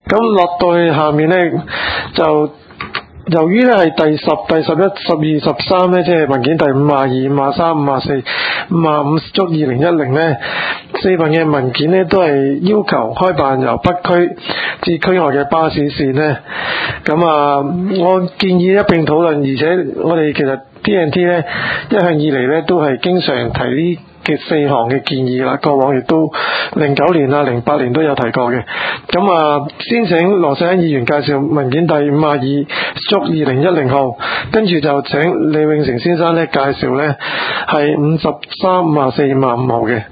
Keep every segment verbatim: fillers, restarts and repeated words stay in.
咁落到去下面咧就。由於咧係第十、第十一、十二、十三咧，即係文件第五十二、五十三、五十四、五十五足二零一零咧，四份嘅文件咧都係要求開辦由北區至區外嘅巴士線咧。咁啊，我建議一並討論，而且我哋其實 T N T 咧一向以嚟咧都係經常提呢嘅四項嘅建議啦，過往亦都零九年啊、零八年都有提過嘅。咁啊，先請羅世恩議員介紹文件第五十二足二零一零號，跟住就請李永成先生咧介紹咧係五十三、五十四、五十五號嘅。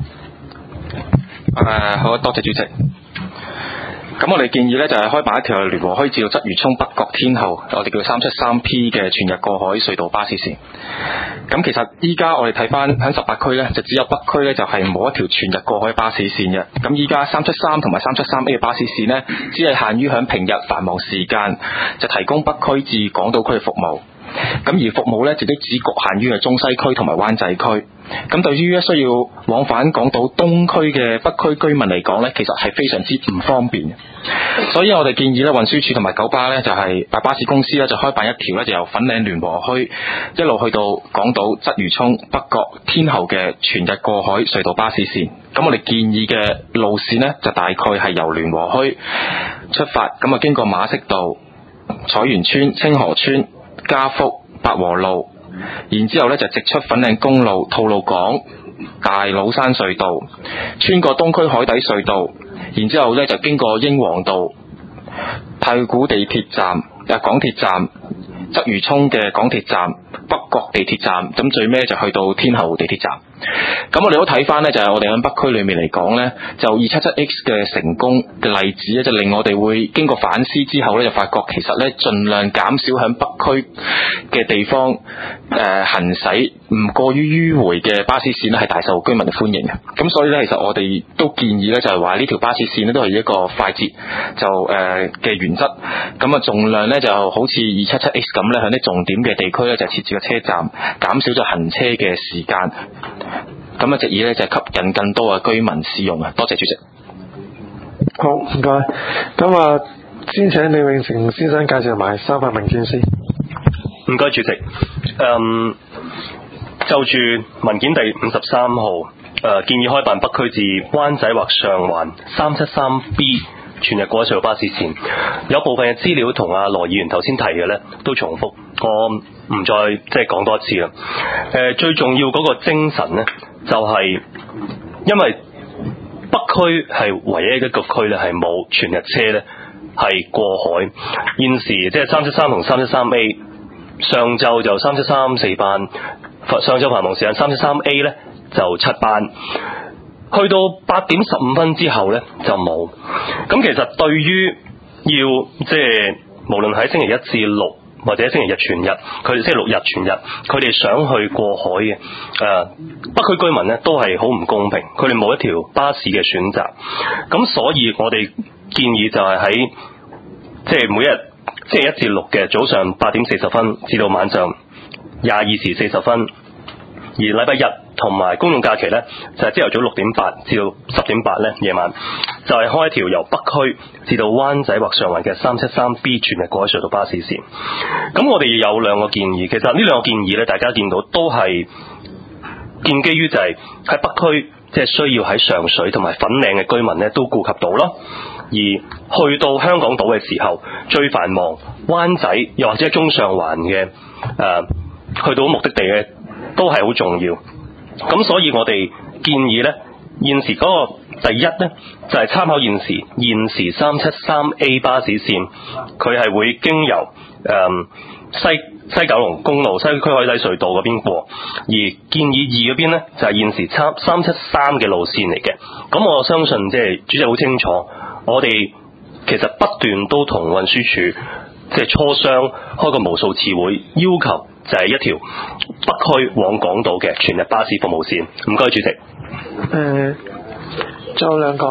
誒，好，多謝主席。咁我哋建議咧就係開辦一條聯和墟至到鰂魚涌北角天后，我哋叫三七三 P 嘅全日過海隧道巴士線。咁其實依家我哋睇翻喺十八區咧，就只有北區咧就係冇一條全日過海巴士線嘅。咁依家三七三同埋三七三 A 嘅巴士線呢，只係限於喺平日繁忙時間就提供北區至港島區嘅服務。咁而服務咧，亦都只局限於係中西區同埋灣仔區。咁對於需要往返港島東區嘅北區居民嚟講咧，其實係非常之唔方便。所以我哋建議咧，運輸署同埋九巴咧，就係巴巴士公司咧，就開辦一條咧，就由粉嶺聯和墟一路去到港島鰂魚涌北角天后嘅全日過海隧道巴士線。咁我哋建議嘅路線呢，就大概係由聯和墟出發，咁啊經過馬適道、彩園村、清河村、嘉福、百和路，然之後咧就直出粉嶺公路、吐露港、大老山隧道，穿過東區海底隧道，然之後咧就經過英皇道、太古地鐵站、啊港鐵站、鰂魚涌嘅港鐵站、北角地鐵站，咁最尾就去到天后地鐵站。咁我哋都睇翻呢，就係我哋喺北區裏面嚟講呢，就二七七 X 嘅成功嘅例子咧，就令我哋會經過反思之後呢，就發覺其實呢，盡量減少喺北區嘅地方誒、呃、行駛唔過於迂迴嘅巴士線呢，係大受居民嘅歡迎嘅。咁所以呢，其實我哋都建議呢，就係話呢條巴士線呢，都係一個快捷就誒嘅、呃、原則。咁啊，盡量呢，就好似二七七 X 咁呢，喺啲重點嘅地區呢，就設置個車站，減少咗行車嘅時間。咁啊，藉以咧就係吸引更多嘅居民使用啊！多謝主席。 好，唔該。咁啊，先請李永成先生介紹埋三份文件先。 唔該，主席。嗯，就住文件第五十三號，誒、呃、建議開辦北區至灣仔或上環三七三 B 全日過海隧道巴士線，有部分嘅資料同阿羅議員頭先提嘅咧都重複，我唔再即係講多一次啦。誒、呃，最重要嗰個精神咧，就係、是、因為北區係唯一一個區咧係冇全日車咧係過海。現時即係三七三同三七三 A， 上晝就三七三四班，上晝繁忙時間三七三 A 咧就七班。去到八點十五分之後呢，就冇。咁其實對於要即係無論喺星期一至六或者星期日全日，佢哋星期六日全日，佢哋想去過海嘅誒、呃、北區居民呢都係好唔公平，佢哋冇一條巴士嘅選擇。咁所以我哋建議就係喺即係每日星期一至六嘅早上八點四十分至到晚上廿二時四十分，而禮拜日同埋公眾假期呢，就係朝頭早六點八至到十點八呢，夜晚就係開一條由北區至到灣仔或上環嘅三七三 B 全日過海隧道巴士線。咁我哋有兩個建議，其實呢兩個建議呢，大家見到都係建基於就係喺北區即係需要喺上水同埋粉嶺嘅居民呢都顧及到咯。而去到香港島嘅時候，最繁忙灣仔又或者係中上環嘅誒、呃，去到目的地嘅都係好重要。咁所以我哋建議呢，現時嗰個第一呢，就係、是、參考現時現時三七三 A 巴士線，佢係會經由誒、嗯、西西九龍公路西區海底隧道嗰邊過，而建議二嗰邊呢，就係、是、現時三七三嘅路線嚟嘅。咁我相信即係主席好清楚，我哋其實不斷都同運輸署即係磋商，開過無數次會，要求就係一條北區往港島嘅全日巴士服務線。唔該，主席。誒、 呃，仲有兩個。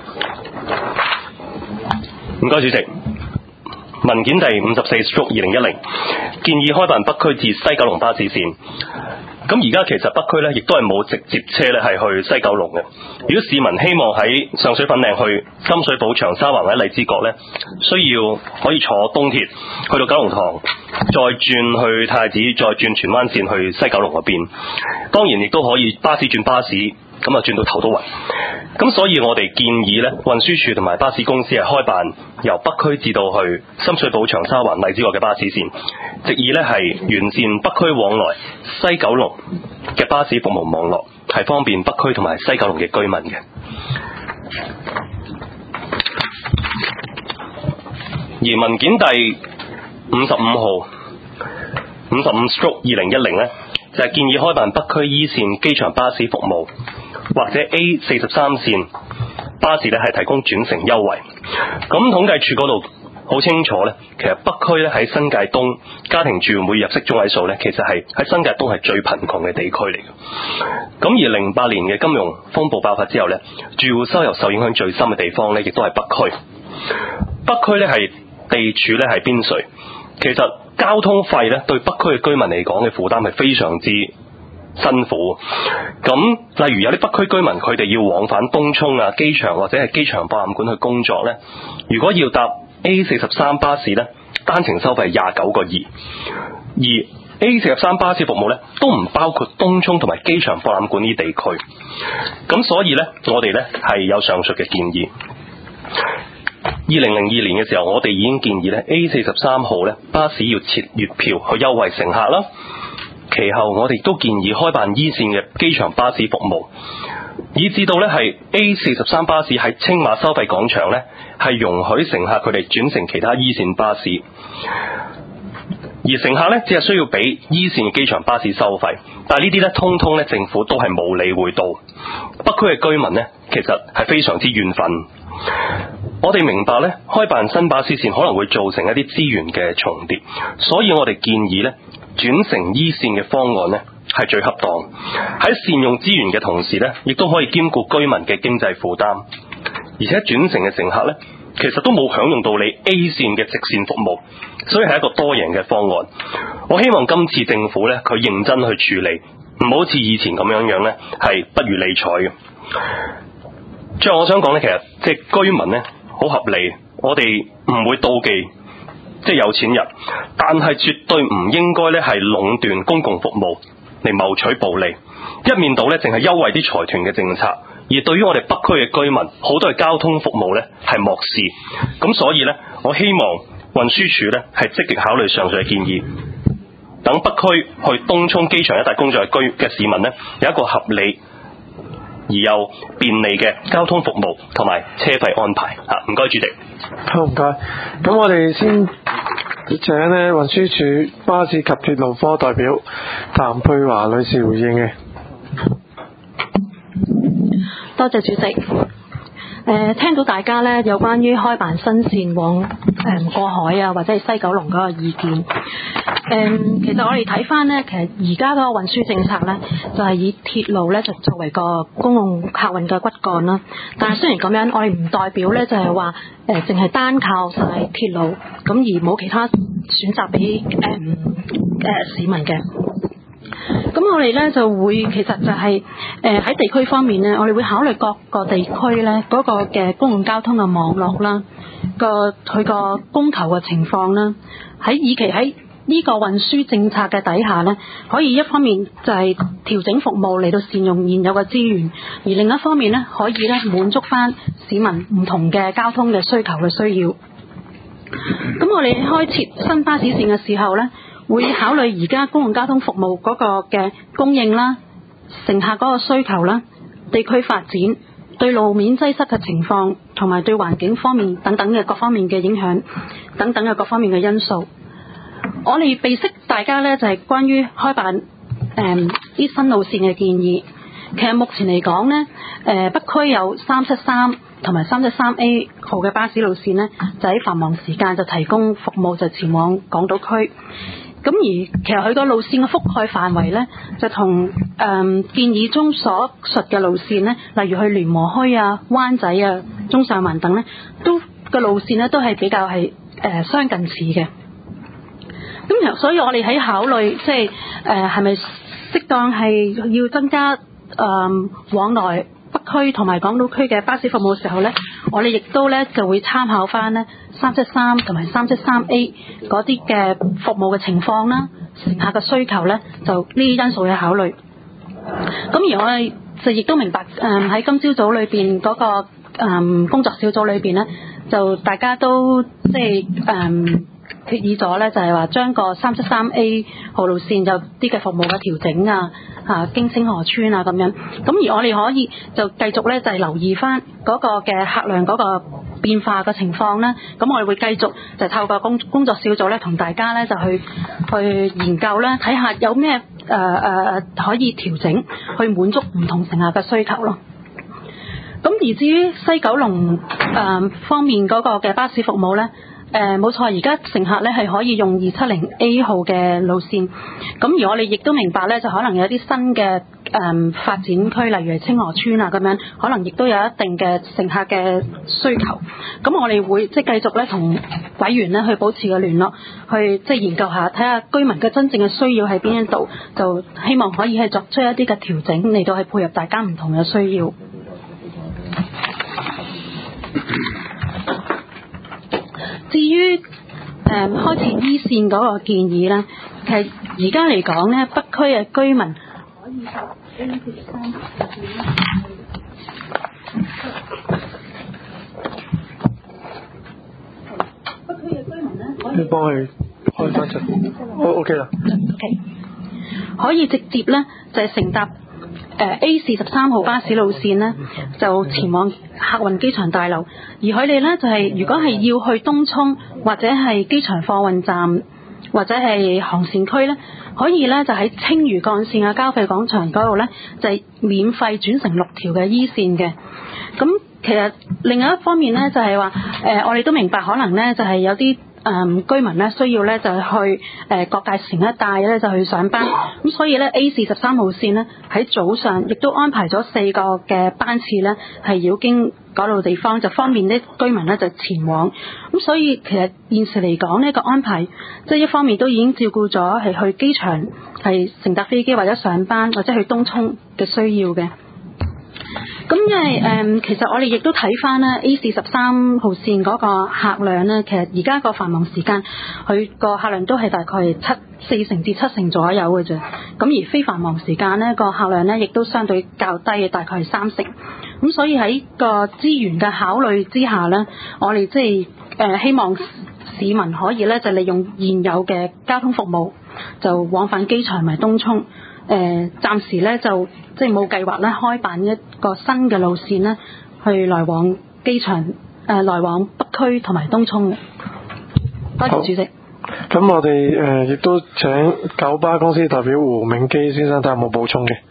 唔該，主席。文件第五十四足二零一零建議開辦北區至西九龍巴士線。 咁而家其實北區咧，亦都係冇直接車咧係去西九龍嘅。如果市民希望喺上水粉嶺去深水埗長沙灣或者荔枝角咧，需要可以坐東鐵去到九龍塘，再轉去太子，再轉荃灣線去西九龍嗰邊。當然亦都可以巴士轉巴士，咁啊轉到頭都暈。咁所以我哋建議咧，運輸署同埋巴士公司係開辦由北區至到去深水埗長沙灣荔枝角嘅巴士線，藉以咧係完善北區往來西九龍嘅巴士服務網絡，係方便北區同埋西九龍嘅居民嘅。而文件第五十五號五十五 stroke 二零一零咧，就係、是、建議開辦北區 E 線機場巴士服務，或者 A 四十三線巴士咧係提供轉乘優惠。咁統計處嗰度好清楚咧，其實北區咧喺新界東家庭住戶每日入息中位數咧，其實係喺新界東係最貧窮嘅地區嚟嘅。咁而零八年嘅金融風暴爆發之後咧，住戶收入受影響最深嘅地方咧，亦都係北區。北區咧係地處咧係邊陲，其實交通費咧對北區嘅居民嚟講嘅負擔係非常之辛苦。咁例如有啲北區居民佢哋要往返東涌啊機場或者係機場博覽館去工作咧，如果要搭 A 四十三巴士咧，單程收費係廿九個二，而 A 四十三巴士服務咧都唔包括東涌同埋機場博覽館呢啲地區。咁所以咧我哋咧係有上述嘅建議。二零零二年嘅時候，我哋已經建議咧 A 四十三號咧巴士要設月票去優惠乘客啦。其後我哋都建議開辦 E 線嘅機場巴士服務，以至到咧係 A 四十三巴士喺青馬收費廣場咧係容許乘客佢哋轉乘其他 E 線巴士，而乘客咧只係需要俾 E 線嘅機場巴士收費。但係呢啲咧通通咧政府都係冇理會到。北區嘅居民咧其實係非常之怨憤。我哋明白咧，開辦新巴士線可能會造成一啲資源嘅重疊，所以我哋建議咧轉乘 E 線嘅方案咧係最恰當，喺善用資源嘅同時咧，亦都可以兼顧居民嘅經濟負擔，而且轉乘嘅乘客咧其實都冇享用到你 A 線嘅直線服務，所以係一個多贏嘅方案。我希望今次政府咧佢認真去處理，唔好似以前咁樣樣咧係不予理睬嘅。最後我想講咧，其實即係居民咧好合理，我哋唔會妒忌即係有錢人，但係絕對唔應該咧係壟斷公共服務嚟謀取暴利，一面倒咧淨係優惠啲財團嘅政策，而對於我哋北區嘅居民好多嘅交通服務咧係漠視。咁所以咧，我希望運輸署咧係積極考慮上述嘅建議，等北區去東涌機場一帶工作嘅居嘅市民咧有一個合理而又便利嘅交通服務同埋車費安排。啊，唔該主席。 好，唔該。咁我哋先請咧運輸署巴士及鐵路科代表譚佩華女士回應嘅。 多謝主席。誒、呃，聽到大家咧有關於開辦新線往誒、呃、過海啊，或者係西九龍嗰個意見。誒、呃，其實我哋睇翻咧，其實而家嗰個運輸政策咧，就係、是、以鐵路咧就作為個公共客運嘅骨幹啦。但係雖然咁樣，我哋唔代表咧就係話誒，淨、呃、係單靠晒鐵路，咁而冇其他選擇俾誒誒市民嘅。咁我哋咧就會其實就係誒喺地區方面咧，我哋會考慮各個地區咧嗰個嘅公共交通嘅網絡啦，個佢個供求嘅情況啦，喺以期喺呢個運輸政策嘅底下咧，可以一方面就係調整服務嚟到善用現有嘅資源，而另一方面咧可以咧滿足翻市民唔同嘅交通嘅需求嘅需要。咁我哋開設新巴士線嘅時候咧，會考慮而家公共交通服務嗰個嘅供應啦、乘客嗰個需求啦、地區發展、對路面擠塞嘅情況同埋對環境方面等等嘅各方面嘅影響等等嘅各方面嘅因素。我哋備悉大家呢就係、是、關於開辦誒啲、嗯、新路線嘅建議。其實目前嚟講呢，誒、呃、北區有三七三同埋三七三 A 號嘅巴士路線呢，就喺繁忙時間就提供服務，就前往港島區。咁而其實佢個路線嘅覆蓋範圍呢，就同誒、嗯、建議中所述嘅路線呢，例如去聯和墟啊、灣仔啊、中上環等呢，都個路線呢都係比較係誒、呃、相近似嘅。咁所以我哋喺考慮即係誒係咪適當係要增加誒、呃、往來北區同埋港島區嘅巴士服務嘅時候咧，我哋亦都咧就會參考翻咧三七三同埋三七三 A 嗰啲嘅服務嘅情況啦，乘客嘅需求咧，就呢啲因素去考慮。咁而我哋就亦都明白誒喺、呃、今朝早裏邊嗰、那個誒、呃、工作小組裏邊咧，就大家都即係誒。呃決議咗咧，就係話將個三七三 A 號路線就啲嘅服務嘅調整啊，嚇經清河村啊咁樣。咁而我哋可以就繼續咧，就係留意翻嗰個嘅客量嗰個變化嘅情況啦。咁我哋會繼續就透過工工作小組咧，同大家咧就去去研究啦，睇下有咩誒誒可以調整，去滿足唔同乘客嘅需求咯。咁而至於西九龍誒、呃、方面嗰個嘅巴士服務咧。誒冇錯，而家乘客咧係可以用二七零 A 號嘅路線，咁而我哋亦都明白咧，就可能有啲新嘅誒、嗯、發展區，例如係清河村啊咁樣，可能亦都有一定嘅乘客嘅需求。咁我哋會即係繼續咧同委員咧去保持個聯絡，去即係研究下，睇下居民嘅真正嘅需要喺邊一度，就希望可以係作出一啲嘅調整嚟到係配合大家唔同嘅需要。至於誒、呃、開設 E 線嗰個建議咧，其實而家嚟講咧，北區嘅居民可以搭 A 四三北區嘅居民咧，可以幫佢開翻出，好 OK 啦。 OK， 可以直接咧就係、是、乘搭。誒 A 四十三號巴士路線呢，就前往客運機場大樓，而佢哋呢，就係、是、如果係要去東涌或者係機場貨運站或者係航線區呢，可以呢，就喺青嶼幹線嘅交費廣場嗰度呢，就係、是、免費轉乘六條嘅 E 線嘅。咁其實另外一方面呢，就係話誒，我哋都明白可能呢，就係、是、有啲。誒、嗯、居民咧需要咧就去誒、呃、各界城一帶咧就去上班，咁所以咧 A 四十三號線咧喺早上亦都安排咗四個嘅班次咧係繞經嗰度地方，就方便啲居民咧就前往。咁所以其實現時嚟講呢個安排，即係一方面都已經照顧咗係去機場係乘搭飛機或者上班或者去東涌嘅需要嘅。咁因為誒、嗯，其實我哋亦都睇翻啦 A 四十三號線嗰個客量咧，其實而家個繁忙時間，佢個客量都係大概係七四成至七成左右嘅啫。咁而非繁忙時間咧，個客量咧亦都相對較低嘅，大概係三成。咁所以喺個資源嘅考慮之下咧，我哋即係誒希望市民可以咧就利用現有嘅交通服務，就往返機場同埋東涌。誒、呃、暫時咧就即係冇計劃咧開辦一個新嘅路線咧，去來往機場誒、呃、來往北區同埋東涌嘅。多謝主席。 咁我哋誒亦都請九巴公司代表胡銘基先生睇下有冇補充嘅。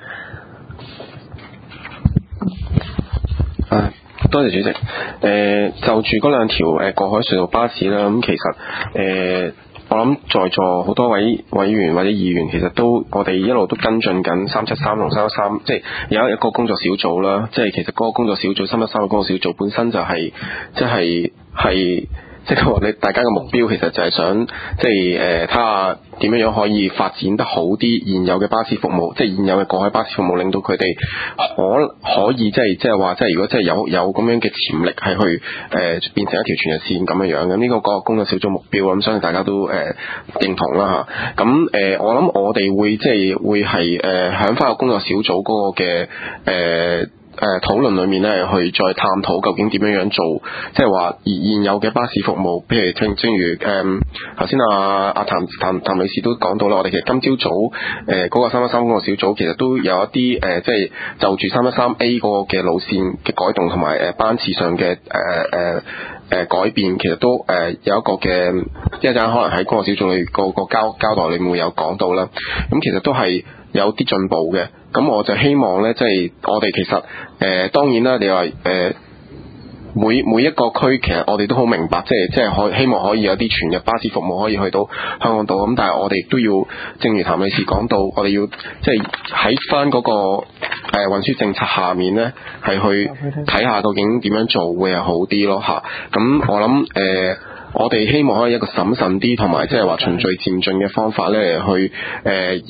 啊，多謝主席。誒、呃、就住嗰兩條誒過海隧道巴士啦，咁其實誒。呃我諗在座好多位委員或者議員，其實都我哋一路都跟進緊三七三同三一三，即係有一個工作小組啦。即係其實嗰個工作小組三一三嘅工作小組本身就係、是、即係係即係話你大家嘅目標，其實就係想即係誒睇下點樣樣可以發展得好啲現有嘅巴士服務，即係現有嘅過海巴士服務，令到佢哋可可以即係即係話即係如果即係有有咁樣嘅潛力係去誒、呃、變成一條全日線咁樣樣嘅，呢、這個個工作小組目標，咁相信大家都誒、呃、認同啦嚇。咁誒、呃、我諗我哋會即係會係誒響翻個工作小組嗰個嘅誒。呃誒、呃、討論裏面咧，去再探討究竟點樣樣做，即係話現現有嘅巴士服務，譬如正正如誒頭先阿阿譚譚譚女士都講到啦，我哋其實今朝早誒嗰、呃那個三一三工作小組其實都有一啲誒、呃，即係就住三一三 A 嗰個嘅路線嘅改動同埋誒班次上嘅誒誒誒改變，其實都誒、呃、有一個嘅一陣可能喺工作小組裏個個交交代裏面會有講到啦。咁其實都係有啲進步嘅。咁我就希望咧，即係我哋其實誒、呃、當然啦，你話誒、呃、每每一個區其實我哋都好明白，即係即係可希望可以有啲全日巴士服務可以去到香港島。咁但係我哋亦都要，正如譚女士講到，我哋要即係喺翻嗰個誒、呃、運輸政策下面咧，係去睇下究竟點樣做會係好啲咯嚇。咁我諗誒、呃，我哋希望可以一個審慎啲同埋即係話循序漸進嘅方法咧，去誒。呃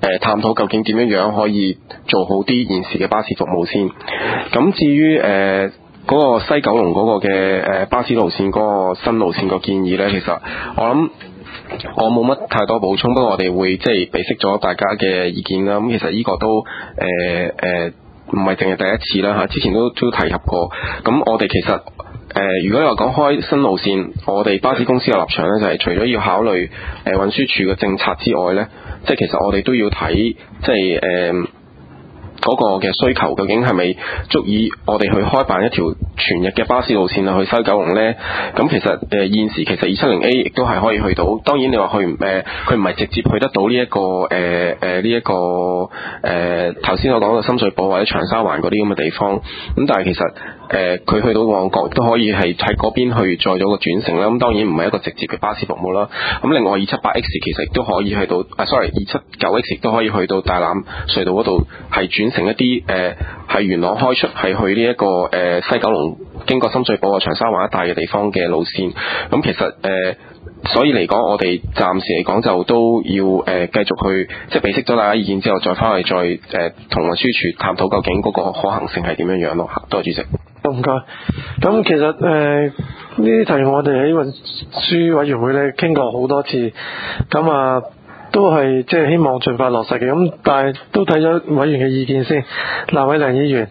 呃、探討究竟點樣樣可以做好啲現時嘅巴士服務先。咁至於誒，呃嗰個西九龍嗰個嘅誒巴士路線嗰個新路線個建議呢，其實我諗我冇乜太多補充，不過我哋會即係備悉咗大家嘅意見啦。咁其實呢個都誒誒唔係淨係第一次啦嚇，之前都都提及過。咁我哋其實誒、呃，如果你話講開新路線，我哋巴士公司嘅立場呢，就係、是、除咗要考慮誒、呃、運輸署嘅政策之外呢，即係其實我哋都要睇即係誒。呃嗰個嘅需求究竟係咪足以我哋去開辦一條全日嘅巴士路線去西九龍呢？咁其實誒、呃、現時其實二七零 A 亦都係可以去到，當然你話去誒佢唔係直接去得到呢、這、一個誒誒呢一個誒頭先我講嘅深水埗或者長沙灣嗰啲咁嘅地方，咁但係其實誒佢、呃、去到旺角都可以係喺嗰邊去再咗個轉乘啦。咁當然唔係一個直接嘅巴士服務啦。咁另外二七八 X 其實亦都可以去到啊 sorry 二七九 X 亦都可以去到大欖隧道嗰度係轉成一啲誒係元朗開出係去呢、這、一個誒、呃、西九龍經過深水埗啊長沙灣一帶嘅地方嘅路線。咁其實誒、呃、所以嚟講我哋暫時嚟講就都要誒、呃、繼續去即係備悉咗大家意見之後再翻去再誒同運輸署探討究竟嗰個可行性係點樣樣咯。多謝主席。 唔該。咁其實誒呢啲題我哋喺運輸委員會咧傾過好多次，咁啊都係即係希望盡快落實嘅。咁但係都睇咗委員嘅意見先。藍偉良議員，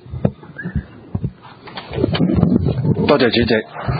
多謝主席。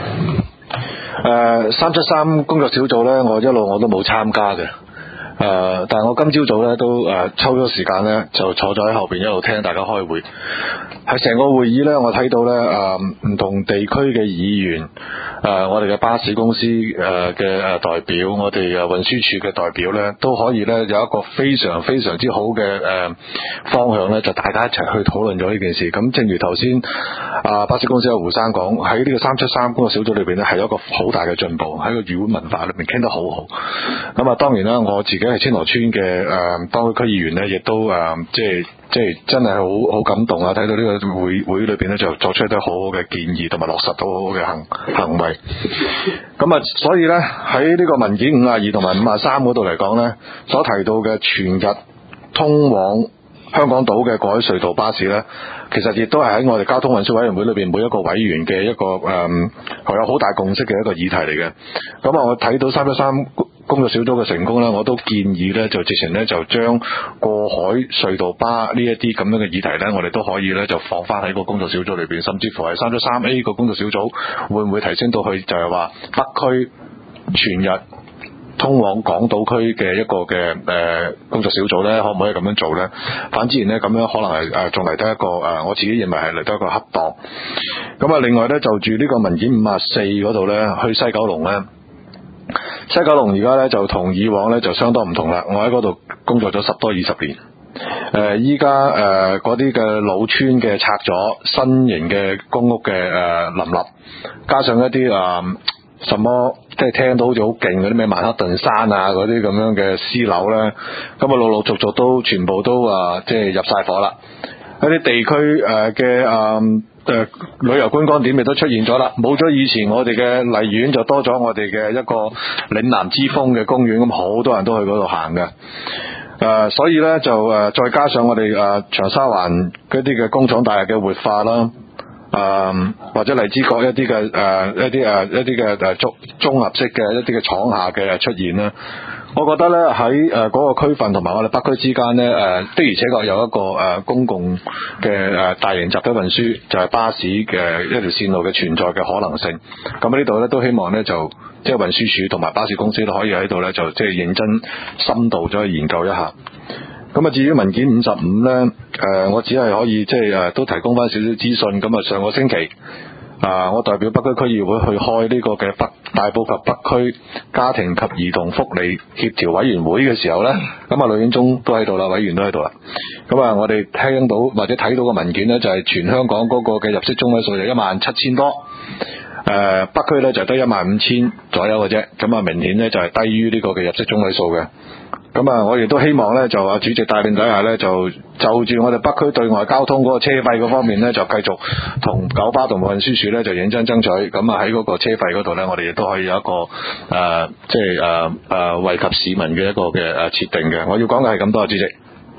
誒三七三工作小組呢，我一路我都冇參加嘅。誒、呃，但係我今朝早咧都誒、呃、抽咗時間咧，就坐咗喺後邊一路聽大家開會。喺成個會議咧，我睇到咧誒唔同地區嘅議員，誒、呃、我哋嘅巴士公司誒嘅誒代表，我哋誒運輸署嘅代表咧，都可以咧有一個非常非常之好嘅誒、呃、方向咧，就大家一齊去討論咗呢件事。咁正如頭先啊巴士公司嘅胡生講，喺呢個三七三工作小組裏邊咧，係有一個好大嘅進步，喺個議會文化裏面傾得好好。咁啊，當然啦，我自己係青羅村嘅誒當區區議員咧，亦都誒、呃、即係即係真係好好感動啊！睇到呢個會會裏邊咧，就作出一啲好好嘅建議，同埋落實到好好嘅行行為。咁啊，所以咧喺呢個文件五廿二同埋五廿三嗰度嚟講咧，所提到嘅全日通往香港島嘅過海隧道巴士咧，其實亦都係喺我哋交通運輸委員會裏邊每一個委員嘅一個誒，係、嗯、有好大共識嘅一個議題嚟嘅。咁啊，我睇到三一三工作小組嘅成功咧，我都建議咧就直情咧就將過海隧道巴呢一啲咁樣嘅議題咧，我哋都可以咧就放翻喺個工作小組裏邊，甚至乎係三一三 A 個工作小組會唔會提升到去就係話北區全日通往港島區嘅一個嘅誒、呃、工作小組咧，可唔可以咁樣做咧？反之然咧，咁樣可能係誒仲嚟得一個誒、呃，我自己認為係嚟得一個恰當。咁啊，另外咧就住呢個文件五十四嗰度咧，去西九龍咧，西九龍而家咧就同以往咧就相當唔同啦。我喺嗰度工作咗十多二十年，誒依家誒嗰啲嘅老村嘅拆咗，新型嘅公屋嘅誒、呃、林立，加上一啲誒。呃什麼即係聽到好似好勁嗰啲咩曼克頓山啊嗰啲咁樣嘅私樓咧，咁啊陸陸續續都全部都啊即係入晒伙啦。一啲地區誒嘅誒誒旅遊觀光點亦都出現咗啦，冇咗以前我哋嘅荔園，就多咗我哋嘅一個嶺南之風嘅公園，咁好多人都去嗰度行嘅。誒、呃，所以咧就誒、呃、再加上我哋誒、呃、長沙灣嗰啲嘅工廠大廈嘅活化啦。誒、呃、或者荔枝角一啲嘅誒一啲誒一啲嘅誒綜綜合式嘅一啲嘅廠廈嘅出現啦，我覺得咧喺誒嗰個區份同埋我哋北區之間咧誒、呃、的而且確有一個誒、呃、公共嘅誒、呃、大型集體運輸就係、是、巴士嘅一條線路嘅存在嘅可能性。咁喺呢度咧都希望咧就即係運輸署同埋巴士公司都可以喺度咧就即係認真深度咗去研究一下。咁啊，至於文件五十五咧，誒、呃，我只係可以即係誒，都提供翻少少資訊。咁啊，上個星期啊、呃，我代表北區區議會去開呢個嘅北大埔及北區家庭及兒童福利協調委員會嘅時候咧，咁啊，呂建中都喺度啦，委員都喺度啦。咁啊，我哋聽到或者睇到個文件咧，就係、是、全香港嗰個嘅入息中位數就一萬七千多，誒、呃，北區咧就得一萬五千左右嘅啫。咁啊，明顯咧就係、是、低於呢個嘅入息中位數嘅。咁啊，我亦都希望咧，就啊主席帶領底下咧，就就住我哋北區對外交通嗰個車費嗰方面咧，就繼續同九巴同運輸署咧就認真爭取。咁啊喺嗰個車費嗰度咧，我哋亦都可以有一個誒、呃，即係誒誒惠及市民嘅一個嘅誒設定嘅。我要講嘅係咁多，主席。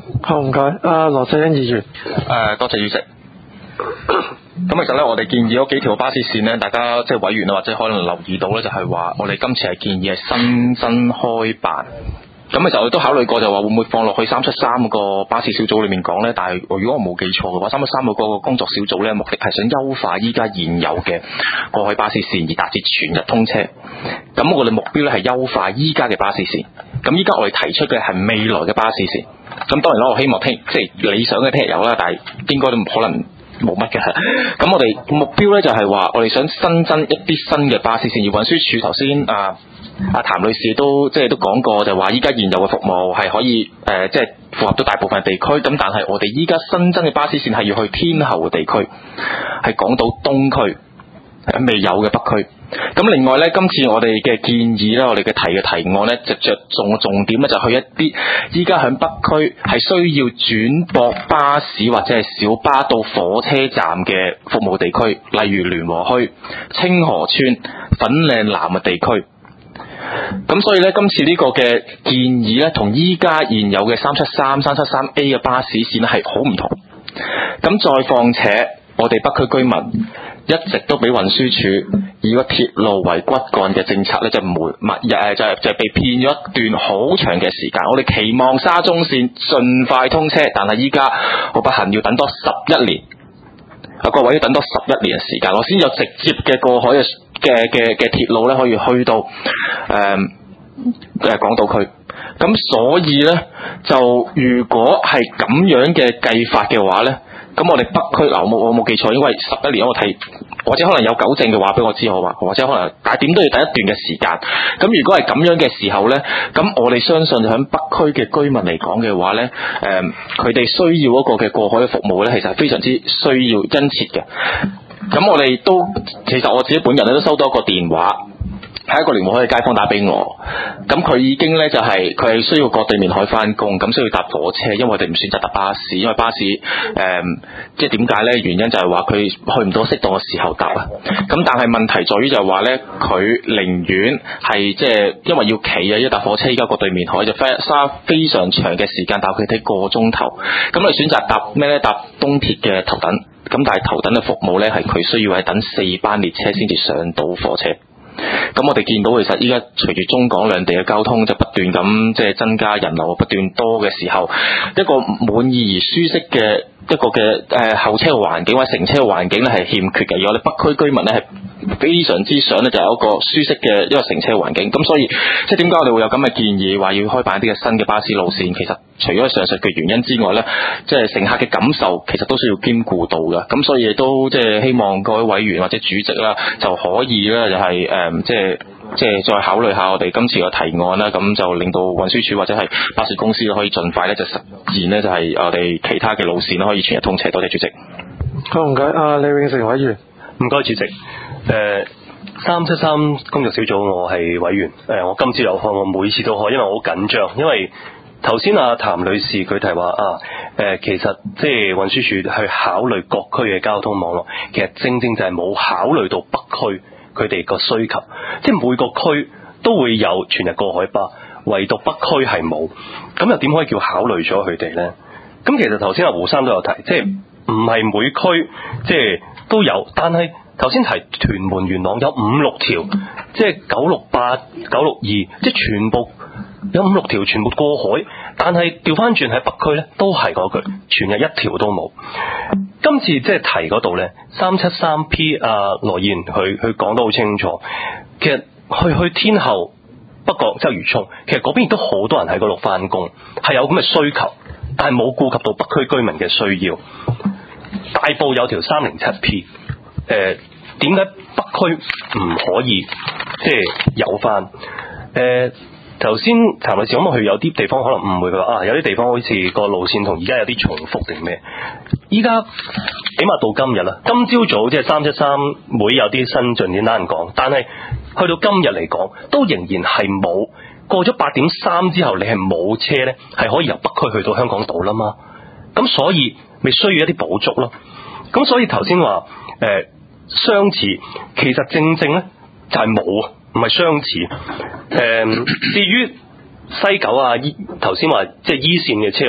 好，唔該，阿羅世恩議員。 誒、呃，多謝主席。咁其實咧，我哋建議嗰幾條巴士線咧，大家即係委員啊，或者可能留意到咧，就係話我哋今次係建議係新增開辦。咁其實我哋都考慮過，就話會唔會放落去三七三個巴士小組裏面講咧？但係如果我冇記錯嘅話，三七三個個工作小組咧，目的係想優化依家現有嘅過海巴士線，而達至全日通車。咁我哋目標咧係優化依家嘅巴士線。咁依家我哋提出嘅係未來嘅巴士線。咁當然啦，我希望聽即係理想嘅聽日有啦，但係應該都可能冇乜嘅。咁我哋目標咧就係話，我哋想新增一啲新嘅巴士線。而運輸署頭先啊。阿譚女士都即係都講過，就話依家現有嘅服務係可以誒、呃，即係符合到大部分地區。咁但係我哋依家新增嘅巴士線係要去天后嘅地區，係港島東區未有嘅北區。咁另外呢，今次我哋嘅建議呢，我哋嘅提嘅提案呢，就着重重點呢，就去一啲依家喺北區係需要轉駁巴士或者係小巴到火車站嘅服務地區，例如聯和墟、清河村、粉嶺南嘅地區。咁所以咧，今次呢個嘅建議咧，同依家現有嘅三七三、三七三 A 嘅巴士線咧係好唔同。咁再況且，我哋北區居民一直都俾運輸署以個鐵路為骨幹嘅政策咧，就沒物誒，就係就係被騙咗一段好長嘅時間。我哋期望沙中線盡快通車，但係依家好不幸要等多十一年。啊，各位要等多十一年嘅時間，我先有直接嘅過海嘅。嘅嘅嘅鐵路咧，可以去到誒誒、呃、港島區。咁所以咧，就如果係咁樣嘅計法嘅話咧，咁我哋北區嗱，我冇我冇記錯，因為十一年我睇，或者可能有糾正嘅話俾我知好嘛，或者可能，但係點都要等一段嘅時間。咁如果係咁樣嘅時候咧，咁我哋相信喺北區嘅居民嚟講嘅話咧，誒佢哋需要嗰個嘅過海嘅服務咧，其實係非常之需要殷切嘅。咁我哋都，其實我自己本人咧都收到一個電話，係一個聯和墟嘅街坊打俾我。咁佢已經咧就係佢係需要過對面海翻工，咁需要搭火車，因為我哋唔選擇搭巴士，因為巴士誒、呃、即係點解咧？原因就係話佢去唔到適當嘅時候搭啊。咁但係問題在於就係話咧，佢寧願係即係因為要企啊，一搭火車依家過對面海就花花非常長嘅時間，搭佢睇個鐘頭。咁你選擇搭咩咧？搭東鐵嘅頭等。咁但係頭等嘅服務咧，係佢需要係等四班列車先至上到火車。咁我哋見到其實依家隨住中港兩地嘅交通就不斷咁即係增加，人流不斷多嘅時候，一個滿意而舒適嘅一個嘅誒候車嘅環境或者乘車嘅環境咧係欠缺嘅。而我哋北區居民咧係非常之想咧就有一個舒適嘅一個乘車環境。咁所以即係點解我哋會有咁嘅建議，話要開辦一啲嘅新嘅巴士路線？其實除咗上述嘅原因之外咧，即係乘客嘅感受其實都需要兼顧到嘅。咁所以亦都即係希望各位委員或者主席啦，就可以咧就係誒即係即係再考慮下我哋今次嘅提案啦。咁就令到運輸署或者係巴士公司可以盡快咧就實現咧就係我哋其他嘅路線可以全日通車。多謝主席。 好，唔該，阿李永成委員。 唔該主席。誒三七三工作小組我係委員。誒我今朝有開，我每次都開，因為我好緊張，因為頭先阿譚女士佢提話啊，誒其實即係運輸署去考慮各區嘅交通網絡，其實正正就係冇考慮到北區佢哋個需求，即係每個區都會有全日過海巴，唯獨北區係冇，咁又點可以叫考慮咗佢哋呢？咁其實頭先阿胡生都有提，即係唔係每區即係都有，但係頭先提屯門元朗有五六條，即係九六八、九六二，即係全部有五六條全部過海，但係調翻轉喺北區呢，都係嗰句，全日一條都冇。今次即係提嗰度呢，三七三 P 啊羅燕佢佢講得好清楚，其實去去天后北角鰂魚涌，其實嗰邊都好多人喺嗰度翻工，係有咁嘅需求，但係冇顧及到北區居民嘅需要。大埔有條三零七 P， 誒點解北區唔可以即係有翻？誒頭先譚女士咁，佢有啲地方可能誤會佢話啊，有啲地方好似個路線同而家有啲重複定咩？依家起碼到今日啦，今朝早即係三七三會有啲新進展難講，但係去到今日嚟講，都仍然係冇過咗八點三之後，你係冇車咧，係可以由北區去到香港島啦嘛。咁所以咪需要一啲補足咯。咁所以頭先話誒相似，其實正正咧就係冇啊，唔係相似。誒、呃、至於西九啊，頭先話即係 E 線嘅車嗰啲，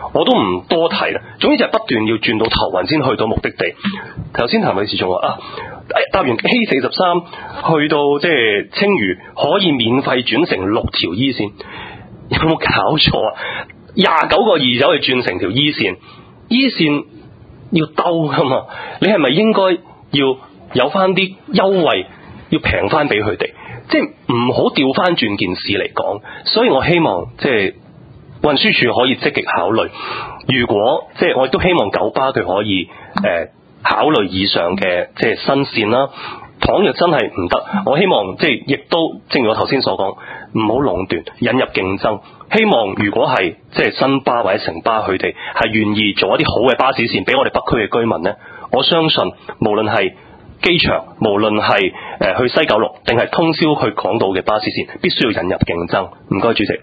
我都唔多提啦。總之就係不斷要轉到頭暈先去到目的地。頭先譚女士仲話啊，搭完 K 四十三去到即係青嶼可以免費轉乘六條 E 線，有冇搞錯啊？廿九個二走去轉成條 E 線 ，E 線要兜噶嘛？你係咪應該要有翻啲優惠，要平翻俾佢哋？即係唔好調翻轉件事嚟講。所以我希望即係運輸署可以積極考慮。如果即係我亦都希望九巴佢可以誒、呃、考慮以上嘅即係新線啦。倘若真係唔得，我希望即係亦都正如我頭先所講，唔好壟斷，引入競爭。希望如果係即係新巴或者城巴佢哋係願意做一啲好嘅巴士線俾我哋北區嘅居民呢，我相信無論係機場，無論係誒去西九龍定係通宵去港島嘅巴士線，必須要引入競爭。唔該，主席。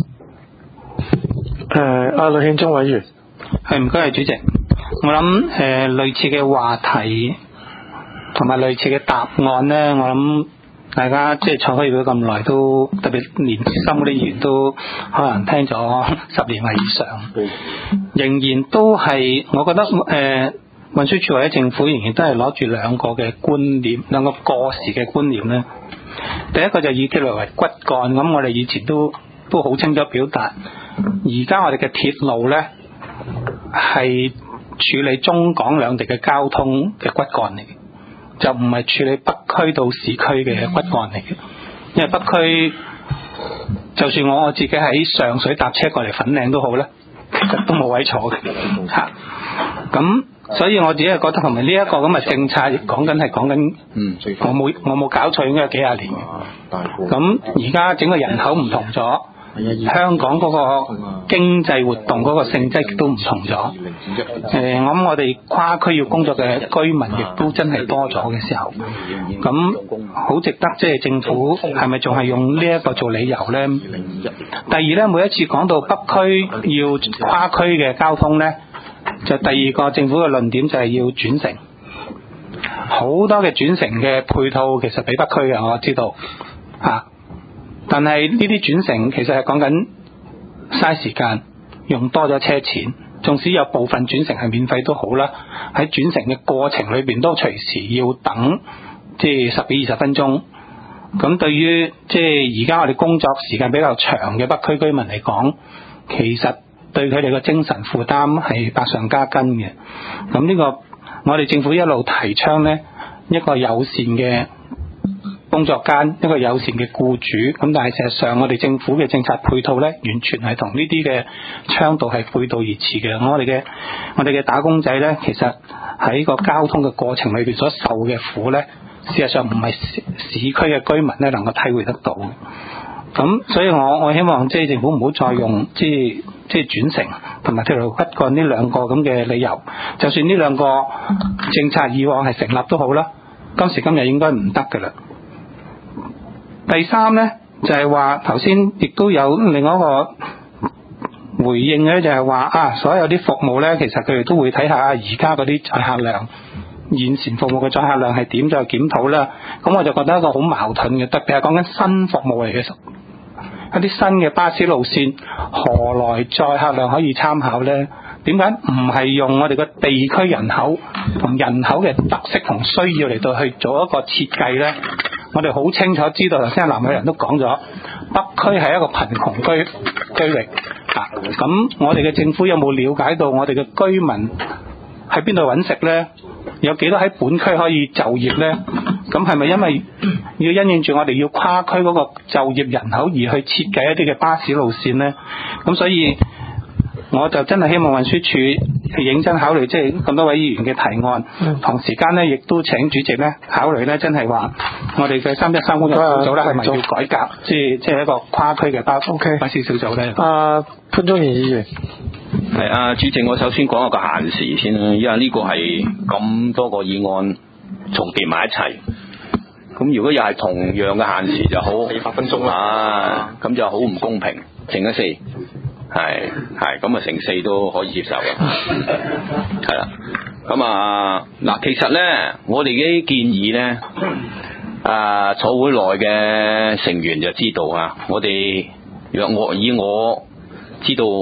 誒，阿呂慶忠委員， 係唔該，主席。我諗誒、呃、類似嘅話題同埋類似嘅答案呢，我諗大家即係坐開會咁耐，都特別年資深嗰啲議員都可能聽咗十年或以上，仍然都係我覺得誒、呃、運輸署或者政府仍然都係攞住兩個嘅觀念，兩個過時嘅觀念呢。第一個就以鐵路為骨幹，咁我哋以前都都好清楚表達，而家我哋嘅鐵路呢係處理中港兩地嘅交通嘅骨幹嚟嘅，就唔係處理北區到市區嘅骨幹嚟嘅。因為北區就算我我自己喺上水搭車過嚟粉嶺都好咧，其實都冇位坐嘅嚇。咁所以我自己係覺得同埋呢一個咁嘅政策講緊係講緊，我冇我冇搞錯應該有幾廿年嘅。咁而家整個人口唔同咗。香港嗰個經濟活動嗰個性質都唔同咗。誒、呃，我諗我哋跨區要工作嘅居民亦都真係多咗嘅時候，咁好值得即係政府係咪仲係用呢一個做理由呢？第二呢，每一次講到北區要跨區嘅交通呢，就第二個政府嘅論點就係要轉乘，好多嘅轉乘嘅配套其實比北區嘅，我知道啊。但係呢啲轉乘其實係講緊嘥時間，用多咗車錢，縱使有部分轉乘係免費都好啦，喺轉乘嘅過程裏邊都隨時要等，即係十幾二十分鐘。咁對於即係而家我哋工作時間比較長嘅北區居民嚟講，其實對佢哋嘅精神負擔係百上加斤嘅。咁呢個我哋政府一路提倡呢一個友善嘅工作間，一個友善嘅僱主，咁但係事實上我哋政府嘅政策配套呢，完全係同呢啲嘅倡導係背道而馳嘅。我哋嘅我哋嘅打工仔呢，其實喺個交通嘅過程裏邊所受嘅苦呢，事實上唔係市區嘅居民呢能夠體會得到。咁所以我我希望即係政府唔好再用即係即係轉乘同埋鐵路骨幹呢兩個咁嘅理由，就算呢兩個政策以往係成立都好啦，今時今日應該唔得噶啦。第三呢，就係話頭先亦都有另外一個回應呢，就係話啊，所有啲服務呢，其實佢哋都會睇下而家嗰啲載客量，現前服務嘅載客量係點，就檢討啦。咁我就覺得一個好矛盾嘅，特別係講緊新服務嚟嘅，一啲新嘅巴士路線，何來載客量可以參考呢？點解唔係用我哋嘅地區人口同人口嘅特色同需要嚟到去做一個設計呢？我哋好清楚知道，頭先阿藍偉人都講咗，北區係一個貧窮區區域啊。咁我哋嘅政府有冇了解到我哋嘅居民喺邊度揾食呢？有幾多喺本區可以就業呢？咁係咪因為要因應住我哋要跨區嗰個就業人口而去設計一啲嘅巴士路線呢？咁所以我就真係希望運輸署去認真考慮，即係咁多位議員嘅提案，嗯、同時間呢，亦都請主席呢考慮呢，真係話我哋嘅三一三工作小組呢係咪要改革，即係即係一個跨區嘅巴巴士小組呢？ 啊，潘宗賢議員， 係啊，主席，我首先講一個限時先啦，因為呢個係咁多個議案重疊埋一齊，咁如果又係同樣嘅限時就好，四百分鐘啦，咁、啊、就好唔公平，乘一四。係係咁啊，成四都可以接受嘅，係啦。咁啊嗱，其實咧，我哋啲建議咧，啊坐會內嘅成員就知道啊，我哋若我以我知道運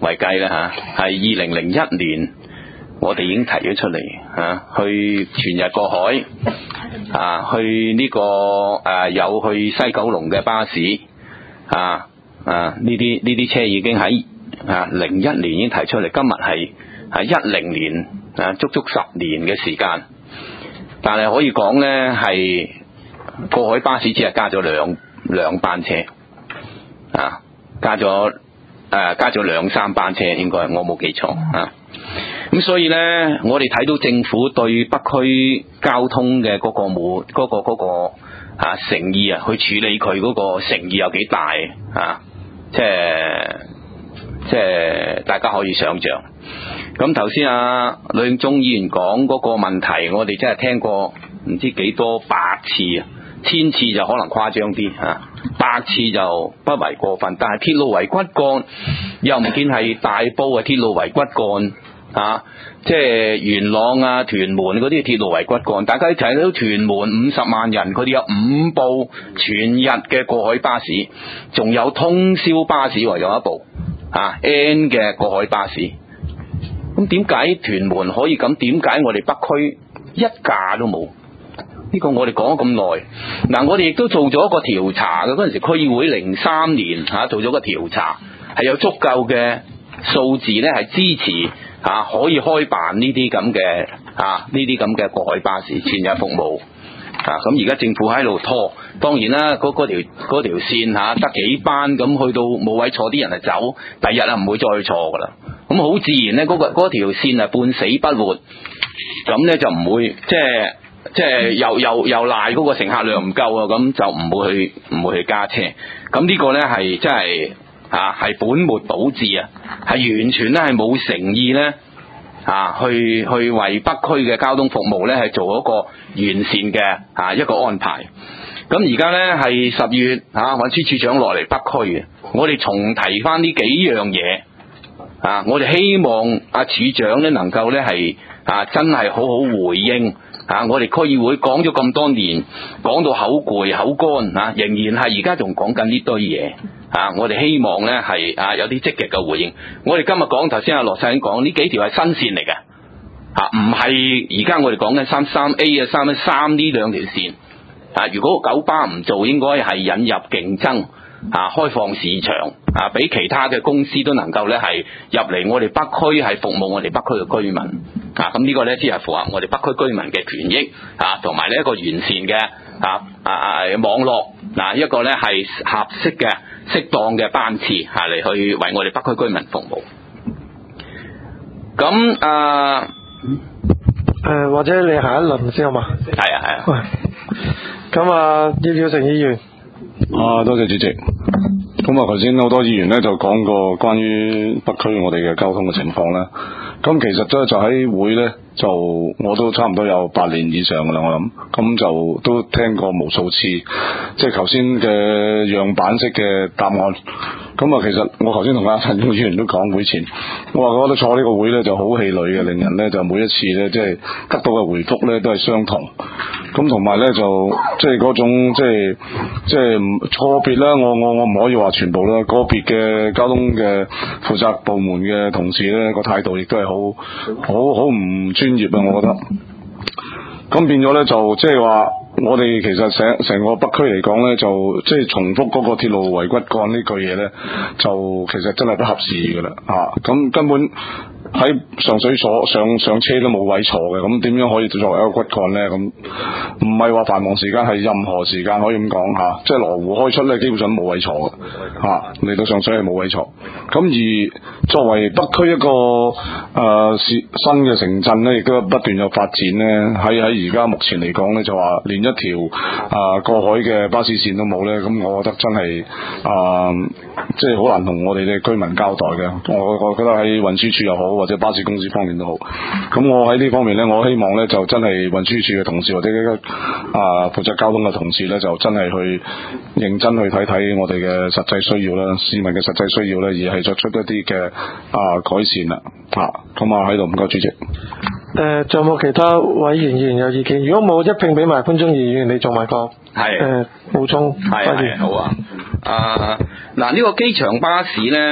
為計啦嚇，係二零零一年我哋已經提咗出嚟嚇、啊，去全日過海啊，去呢、這個誒、啊、有去西九龍嘅巴士啊啊，呢啲呢啲車已經喺啊零一年已經提出嚟，今日係係一零年啊，足足十年嘅時間，但係可以講呢，係過海巴士只係加咗兩兩班車啊，加咗誒、啊、加咗兩三班車，應該我冇記錯啊。咁所以呢，我哋睇到政府對北區交通嘅嗰個冇嗰個嗰個啊誠意啊，去處理佢嗰個誠意有幾大啊？即係即係大家可以想象。咁頭先啊呂永忠議員講嗰個問題，我哋真係聽過唔知幾多百次啊，千次就可能誇張啲啊，百次就不為過分。但係鐵路為骨幹，又唔見係大埔啊鐵路為骨幹啊，即係元朗啊屯門嗰啲鐵路為骨幹。大家一睇到屯門五十萬人，佢哋有五部全日嘅過海巴士，仲有通宵巴士喎，有一部啊 N 嘅過海巴士。咁點解屯門可以咁？點解我哋北區一架都冇？呢個我哋講咗咁耐。嗱，我哋亦都做咗一個調查嘅，嗰陣時區議會零三年嚇做咗個調查，係有足夠嘅數字咧，係支持嚇可以開辦呢啲咁嘅嚇呢啲咁嘅過海巴士全日服務。啊，咁而家政府喺度拖，當然啦，嗰嗰條嗰條線嚇得幾班，咁去到冇位坐，啲人係走，第日啊唔會再坐噶啦。咁好自然咧，嗰個嗰條線係半死不活，咁咧就唔會即係即係又又又賴嗰個乘客量唔夠啊，咁就唔會去唔會去加車。咁呢個咧係真係啊係本末倒置啊，係完全咧係冇誠意咧。啊，去去為北區嘅交通服務咧，係做一個完善嘅啊一個安排。咁而家咧係十月啊，運輸署長落嚟北區嘅，我哋重提翻呢幾樣嘢啊，我哋希望阿署長咧能夠咧係啊真係好好回應啊！我哋區議會講咗咁多年，講到口攰口乾啊，仍然係而家仲講緊呢堆嘢。啊！我哋希望咧係啊有啲積極嘅回應。我哋今日講頭先阿羅世英講呢幾條係新線嚟嘅，啊唔係而家我哋講緊三三 A 啊三一三呢兩條線。啊，如果九巴唔做，應該係引入競爭啊，開放市場啊，俾其他嘅公司都能夠咧係入嚟我哋北區係服務我哋北區嘅居民。啊，咁呢個咧先係符合我哋北區居民嘅權益啊，同埋呢一個完善嘅啊啊啊網絡嗱，一個咧係合適嘅。適當嘅班次嚇嚟去為我哋北區居民服務。咁啊誒，或者你下一輪先好嘛？ 係啊係啊。 咁啊，葉耀成議員。 啊，多謝主席。咁啊，頭先好多議員咧就講過關於北區我哋嘅交通嘅情況啦。咁其實咧就喺會咧就我都差唔多有八年以上噶啦，我諗咁就都聽過無數次，即係頭先嘅樣板式嘅答案。咁啊，其實我頭先同阿陳議員都講會前，我話我覺得坐呢個會咧就好氣餒嘅，令人咧就每一次咧即係得到嘅回覆咧都係相同。咁同埋咧就即係嗰種即係即係個別啦，我我我唔可以話全部啦，個別嘅交通嘅負責部門嘅同事咧個態度亦都係好好好唔專業啊，我覺得。咁變咗咧就即係話。我哋其實成成個北區嚟講咧，就即係重複嗰個鐵路為骨幹呢句嘢咧，就其實真係不合時宜噶啦嚇。咁、啊、根本喺上水所上上車都冇位坐嘅，咁點樣可以作為一個骨幹咧？咁唔係話繁忙時間，係任何時間可以咁講嚇。即係羅湖開出咧，基本上冇位坐嘅嚇。嚟、啊、到上水係冇位坐。咁而作為北區一個誒、呃、新嘅城鎮咧，亦都不斷有發展咧。喺喺而家目前嚟講咧，就話連一條啊過海嘅巴士線都冇咧，咁我覺得真係啊，即係好難同我哋嘅居民交代嘅。我我覺得喺運輸署又好，或者巴士公司方面都好。咁我喺呢方面咧，我希望咧就真係運輸署嘅同事或者啊負責交通嘅同事咧，就真係去認真去睇睇我哋嘅實際需要啦，市民嘅實際需要咧，而係作出一啲嘅啊改善啦。啊，咁啊喺度唔該主席。 誒，仲、呃、有冇其他委員議員有意見？如果冇，一併俾埋潘忠義議員你做埋個係誒補充。 係係好啊。啊嗱，呢個機場巴士咧，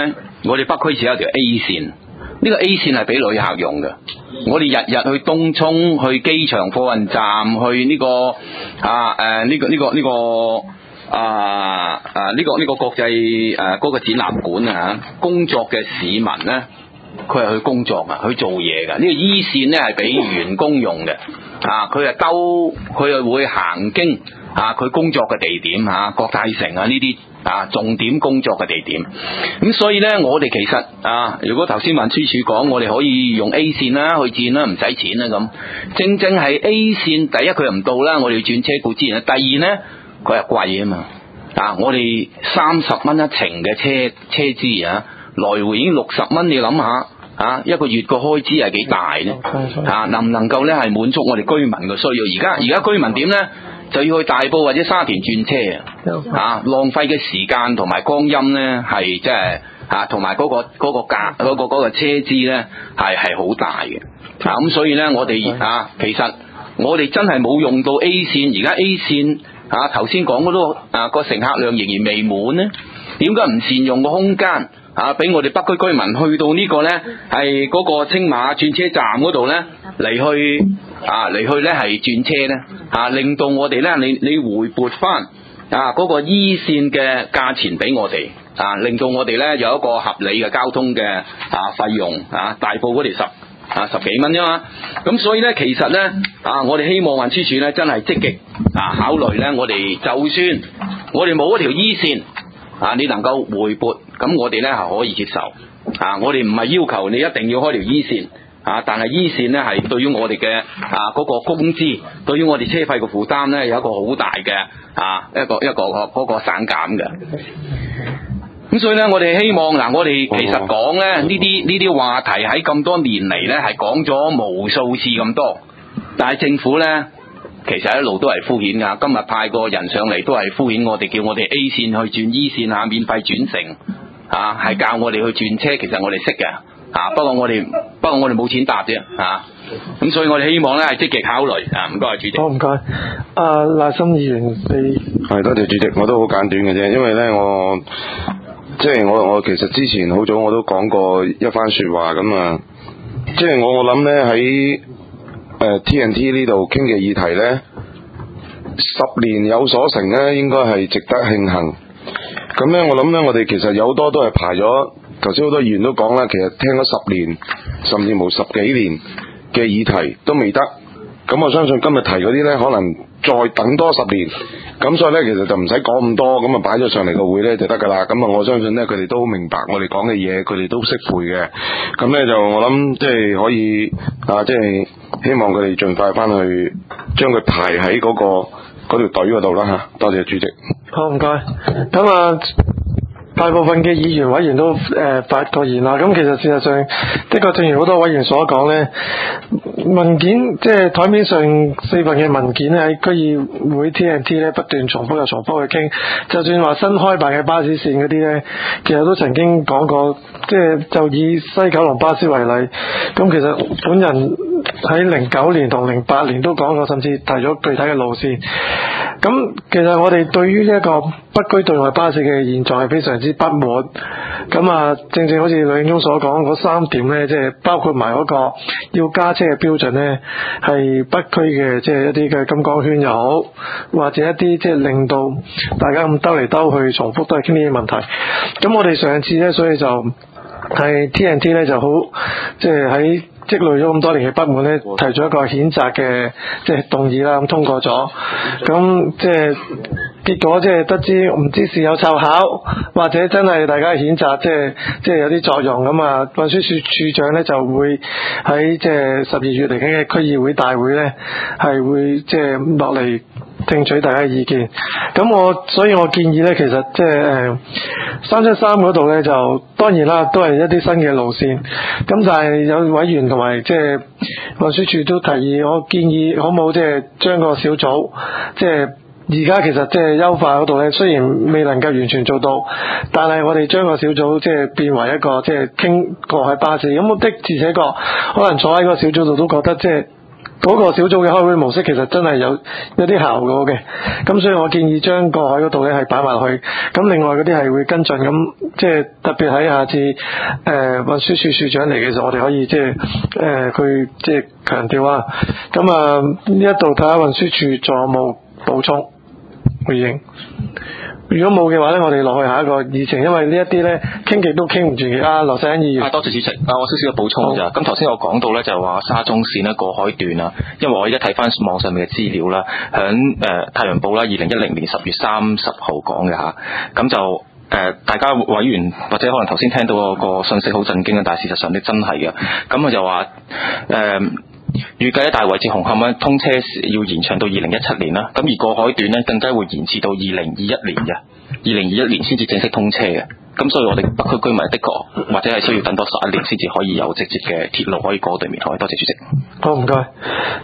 我哋北區只有一條 A 線，呢個 A 線係俾旅客用嘅。我哋日日去東涌、去機場貨運站、去呢、這個啊誒呢個呢、這個呢、這個啊啊呢、這個呢、這個國際誒嗰個展覽館啊，工作嘅市民咧，佢係去工作啊，去做嘢㗎。呢、這個 E 線咧係俾員工用嘅，啊佢係兜佢係會行經啊佢工作嘅地點啊，國泰城啊呢啲。啊，重點工作嘅地點，咁所以呢，我哋其實啊，如果頭先運輸署講，我哋可以用 A 線啦去轉啦，唔使錢啦咁。正正係 A 線，第一佢又唔到啦，我哋要轉車固之然啦。第二呢，佢係貴啊嘛。啊，我哋三十蚊一程嘅車車資啊，來回已經六十蚊，你諗下啊，一個月個開支係幾大呢？啊，能唔能夠呢係滿足我哋居民嘅需要？而家而家居民點呢？就要去大埔或者沙田轉車啊，浪費嘅時間同埋光陰呢係即係啊，同埋嗰個嗰、嗰個價嗰、嗰個嗰、嗰個車資呢係係好大嘅啊，咁所以呢，我哋啊，其實我哋真係冇用到 A 線，而家 A 線啊頭先講嗰度啊個乘客量仍然未滿呢，點解唔善用個空間啊，俾我哋北區居民去到呢個呢係嗰個青馬轉車站嗰度呢嚟去。啊，嚟去咧係轉車咧，啊，令到我哋咧，你你回撥翻啊嗰個 E 線嘅價錢俾我哋，啊，令到我哋咧有一個合理嘅交通嘅啊費用，啊，大埔嗰條十啊十幾蚊啫嘛，咁所以咧其實咧啊，我哋希望運輸署咧真係積極啊考慮咧，我哋就算我哋冇嗰條 E 線啊，你能夠回撥，咁我哋咧係可以接受，啊，我哋唔係要求你一定要開條 E 線。啊！但係 E 線咧係對於我哋嘅啊嗰、嗰個工資，對於我哋車費嘅負擔咧有一個好大嘅啊一個一個嗰、嗰個省減嘅。咁所以咧，我哋希望嗱，我哋其實講咧呢啲呢啲話題喺咁多年嚟咧係講咗無數次咁多，但係政府咧其實一路都係敷衍㗎。今日派個人上嚟都係敷衍我哋，叫我哋 A 線去轉 E 線啊，免費轉乘啊，係教我哋去轉車。其實我哋識嘅。啊！不過我哋不過我哋冇錢搭啫，啊！咁所以我哋希望咧係積極考慮啊！唔該，主席。好，唔該。 阿賴森議員，你係多謝主席，我都好簡短嘅啫，因為咧我即係我我其實之前好早我都講過一番説話咁啊，即係我我諗咧喺誒 T N T 呢度傾嘅議題咧，十年有所成咧，應該係值得慶幸。咁咧，我諗咧，我哋其實有好多都係排咗。頭先好多議員都講啦，其實聽咗十年甚至冇十幾年嘅議題都未得，咁我相信今日提嗰啲呢，可能再等多十年，咁所以呢，其實就唔使講咁多，咁啊擺咗上嚟個會呢就得噶啦。咁啊我相信呢，佢哋都明白我哋講嘅嘢，佢哋都識背嘅。咁呢，就我諗即係可以啊，即係希望佢哋盡快翻去將佢排喺嗰個嗰條隊嗰度啦嚇。多謝主席。 好，唔該。咁啊。大部分嘅議員委員都誒發過言啦，咁其實事實上的確正如好多委員所講呢，文件即係台面上四份嘅文件咧，喺區議會 T N T 咧不斷重複又重複去傾，就算話新開辦嘅巴士線嗰啲呢，其實都曾經講過，即係就以西九龍巴士為例，咁其實本人喺零九年同零八年都講過，甚至提咗具體嘅路線。咁其實我哋對於呢一個北區對外巴士嘅現狀係非常之不滿。咁啊，正正好似梁英忠所講嗰三點呢，即係包括埋嗰個要加車嘅標準呢，係北區嘅即係一啲嘅金剛圈又好，或者一啲即係令到大家咁兜嚟兜去重複都係傾呢啲問題。咁我哋上次呢，所以就係 T N T 呢就好，即係喺積累咗咁多年嘅不滿呢，提咗一個譴責嘅即係動議啦，咁通過咗。咁即係結果即係得知唔知是有湊巧，或者真係大家譴責，即係即係有啲作用咁啊。運輸署署長呢就會喺即係十二月嚟緊嘅區議會大會呢，係會即係落嚟聽取大家嘅意見。咁我所以我建議呢，其實即係誒三七三嗰度呢，就當然啦，都係一啲新嘅路線。咁但係有委員同埋即係運輸署都提議，我建議可唔好即係將個小組即係而家其實即係優化嗰度呢，雖然未能夠完全做到，但係我哋將個小組即係變為一個即係傾過海巴士。咁我的而且確可能坐喺個小組度都覺得即係嗰個小組嘅開會模式其實真係有有啲效果嘅，咁所以我建議將過海嗰度咧係擺埋落去，咁另外嗰啲係會跟進，咁即係特別喺下次誒運輸署署長嚟嘅時候，我哋可以即係誒佢即係強調啊，咁啊呢一度睇下運輸署仲有冇補充回應。如果冇嘅話咧，我哋落去下一個議程，因為呢一啲咧傾極都傾唔住嘅。啊，羅世恩議員， 啊，多謝主席。啊，我少少嘅補充咋。咁頭先我講到咧，就係話沙中線咧過海段啊，因為我而家睇翻網上面嘅資料啦，響誒、呃、太陽報啦，二零一零年十月三十號講嘅嚇，咁就誒、呃、大家委員或者可能頭先聽到個個信息好震驚嘅，但係事實上咧真係嘅。咁佢就話誒。呃預計咧大圍至紅磡咧通車時要延長到二零一七年啦，咁而過海段咧更加會延遲到二零二一年嘅，二零二一年先至正式通車嘅，咁所以我哋北區居民的確或者係需要等多十一年先至可以有直接嘅鐵路可以過對面海。多謝主席。 好，唔該。